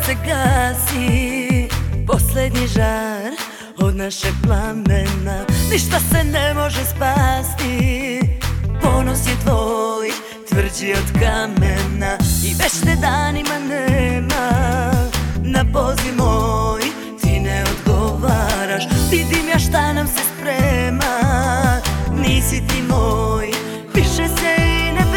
se gasi poslednji žar od našeg plamena. Ništa se ne može spasti, ponos je tvoj tvrđi od kamena. I već te danima nema, na poziv moj ti ne odgovaraš. Vidim ja šta nam se sprema, nisi ti moj, više se i ne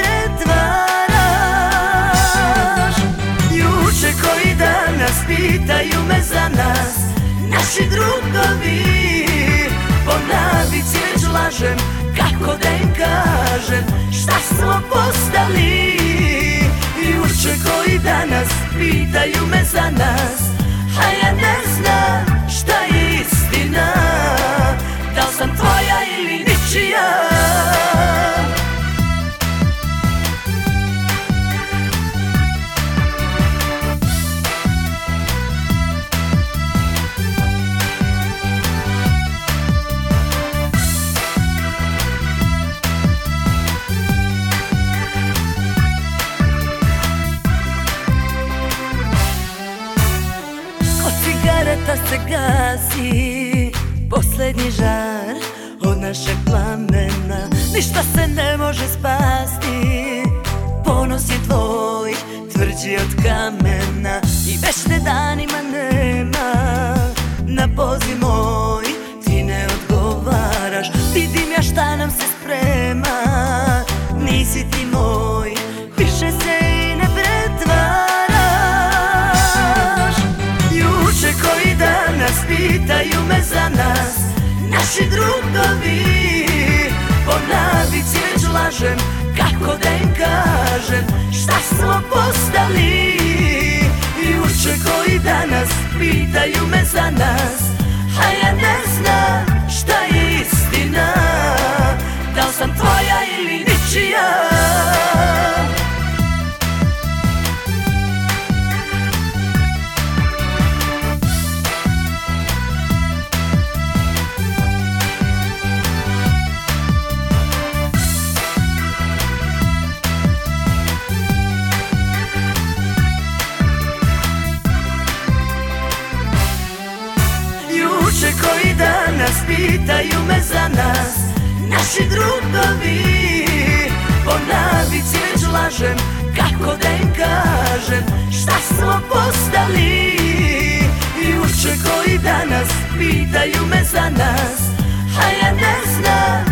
pretvaraš. Juče koji danas pitaju me za nas naši drugovi, ponavit si već lažem, kako da im kažem šta smo postali. Juče koji danas pitaju me za nas, a ja ne znam šta je istina, da li sam tvoja ili ničija. Cigareta se gasi poslednji žar od našeg plamena. Ništa se ne može spasti, ponos je tvoj tvrđi od kamena. I već te danima nema, na poziv moj ti ne odgovaraš. Vidim ja šta nam se sprema, nisi ti moj, više se i ne pretvaraš. Koji danas pitaju me za nas naši drugovi, ponavit si već lažem, kako da im kažem šta smo postali. Juče koji danas pitaju me za nas, a ja ne znam šta je istina, da li sam tvoja ili ničija. Juče koji danas pitaju me za nas naši drugovi, ponavit si već lažem, kako da im kažem šta smo postali. Juče koji danas pitaju me za nas, a ja ne znam